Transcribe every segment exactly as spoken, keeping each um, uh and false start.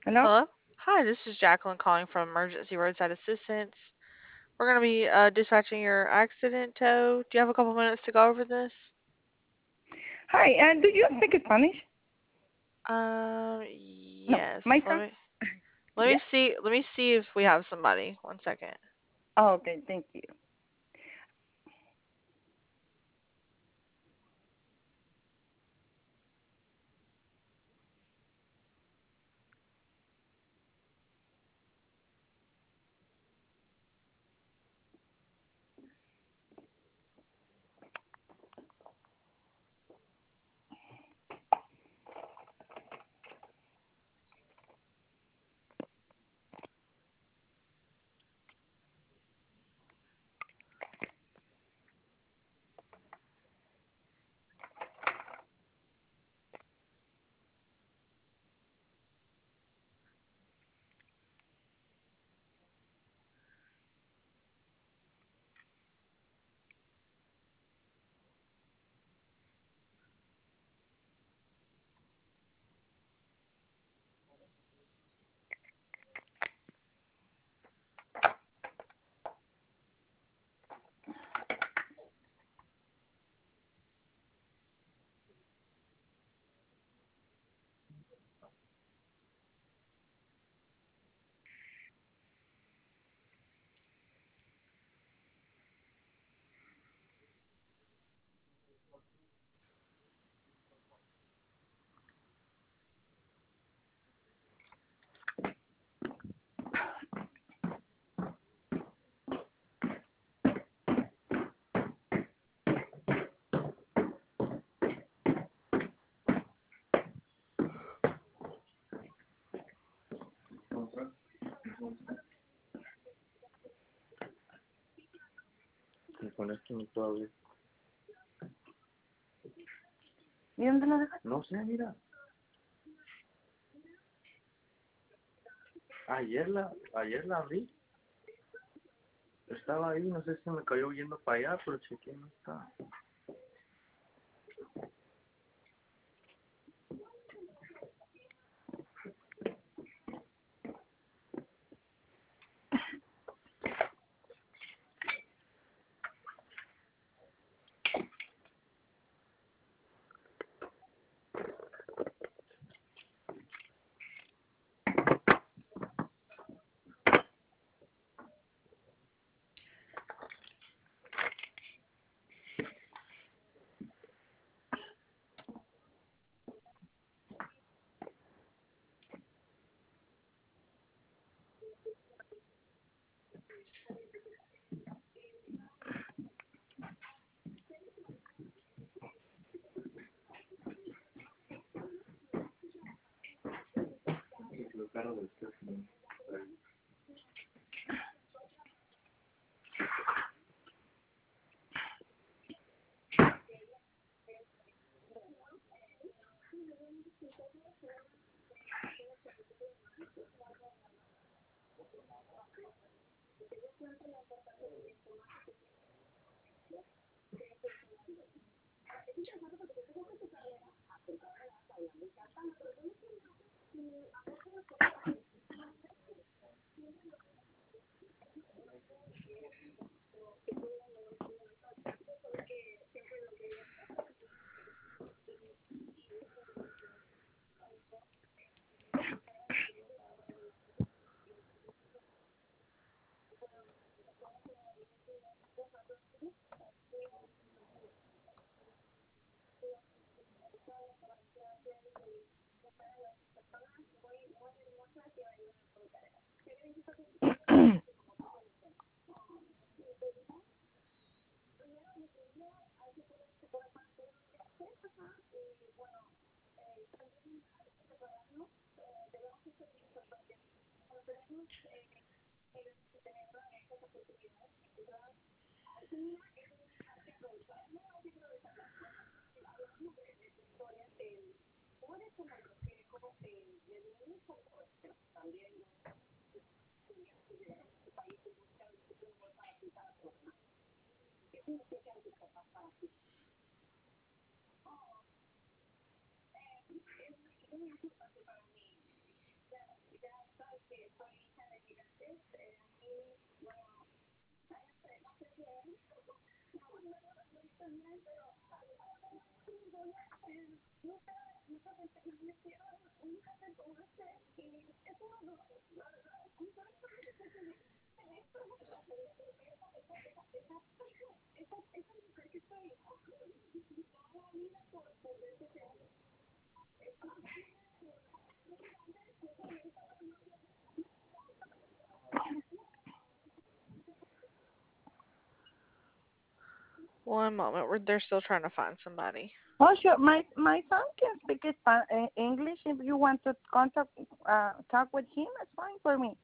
Hello? Hello? Hi, this is Jacqueline calling from Emergency Roadside Assistance. We're going to be uh, dispatching your accident tow. Do you have a couple minutes to go over this? Hi, uh, do you speak Spanish? Um, No, my yes. Let friend? me let me Yeah? see. Let me see if we have somebody. One second. Oh, okay, thank you. Y con esto no puedo abrir. ¿Y dónde lo dejas? No sé, mira. Ayer la, ayer la abrí. Estaba ahí, no sé si me cayó yendo para allá, pero chequeé, no está. Lo caro del teléfono. One moment. We're, they're still trying to find somebody. Oh, sure. My my son can speak Spa- uh, English. If you want to contact, uh, talk with him, it's fine for me.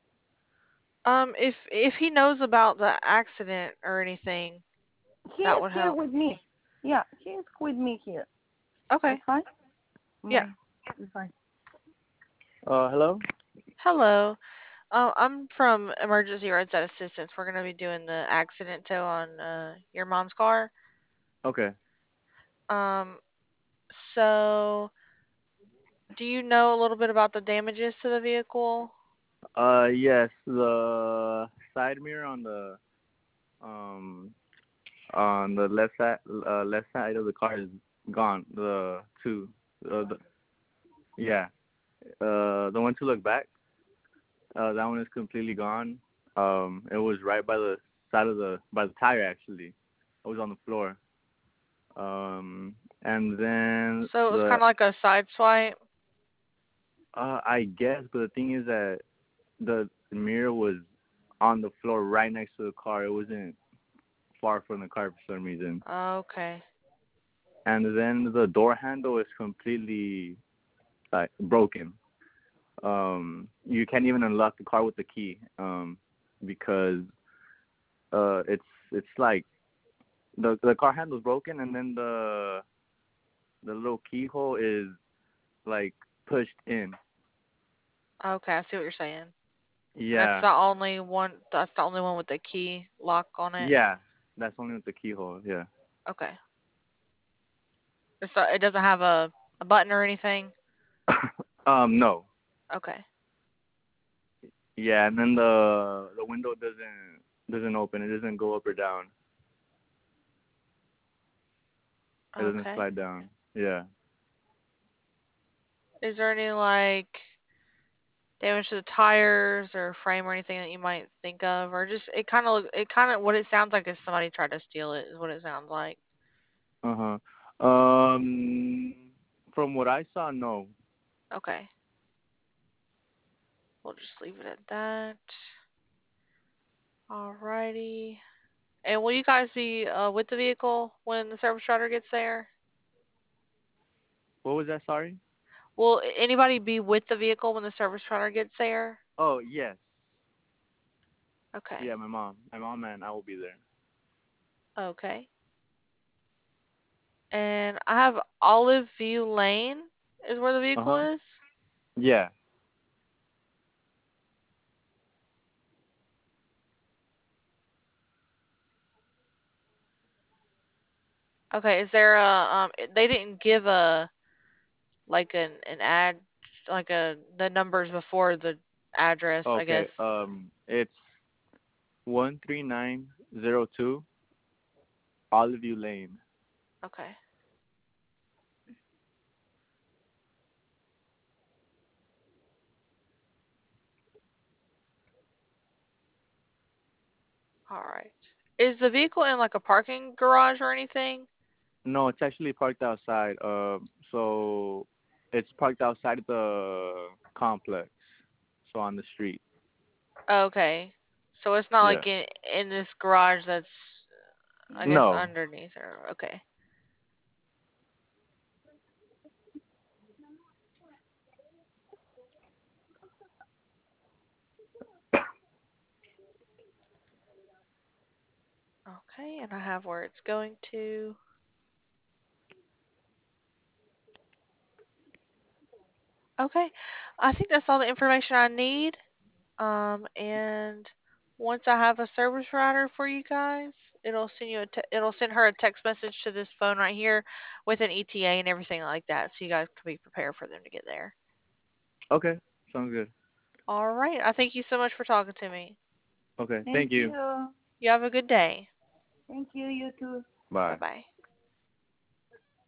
Um, if if he knows about the accident or anything, He that is would here help. with me. Yeah, he is with me here. Okay. It's fine. Yeah. My, it's fine. Uh, hello? Hello. Um, I'm from Emergency Roadside Assistance. We're gonna be doing the accident tow on uh your mom's car. Okay. Um, so do you know a little bit about the damages to the vehicle? Uh, yes, the side mirror on the, um, on the left side, uh, left side of the car is gone. The two, uh, the, yeah. Uh, the one to look back, uh, that one is completely gone. Um, it was right by the side of the, by the tire actually. It was on the floor. Um, and then So it was the, kind of like a side swipe. uh, I guess, but the thing is that the mirror was on the floor right next to the car. It wasn't far from the car for some reason. Okay. And then the door handle is completely like broken. Um, you can't even unlock the car with the key. Um, because uh, it's it's like the the car handle's broken, and then the the little keyhole is like pushed in. Okay, I see what you're saying. And that's Yeah, the only one. That's the only one with the key lock on it. yeah, that's only with the keyhole. Yeah. Okay. It's not, it doesn't have a a button or anything. um, no. Okay. Yeah, and then the the window doesn't doesn't open. It doesn't go up or down. It doesn't Okay. slide down. Yeah. Is there any like damage to the tires or frame or anything that you might think of, or just it kind of it kind of what it sounds like is somebody tried to steal it is what it sounds like. Uh huh. Um, from what I saw, no. Okay. We'll just leave it at that. Alrighty. And will you guys be uh, with the vehicle when the service rider gets there? What was that? Sorry. Will anybody be with the vehicle when the service rider gets there? Oh yes. Okay. Yeah, my mom. My mom and I will be there. Okay. And I have Olive View Lane is where the Uh vehicle huh. is. Yeah. Okay. Is there a um? They didn't give a like an an ad like a the numbers before the address, I Okay. guess. Um, it's one three nine zero two Olive View Lane. Okay. All right. Is the vehicle in like a parking garage or anything? No, it's actually parked outside. Um, so it's parked outside the complex. So on the street. Okay. So it's not Yeah. like in in this garage that's I guess No. underneath or okay. Okay, and I have where it's going to. Okay. I think that's all the information I need. Um, and once I have a service rider for you guys, it'll send you a te- it'll send her a text message to this phone right here with an E T A and everything like that, so you guys can be prepared for them to get there. Okay. Sounds good. All right. I thank you so much for talking to me. Okay. Thank Thank you. you. You have a good day. Thank you. You too. Bye. Bye bye.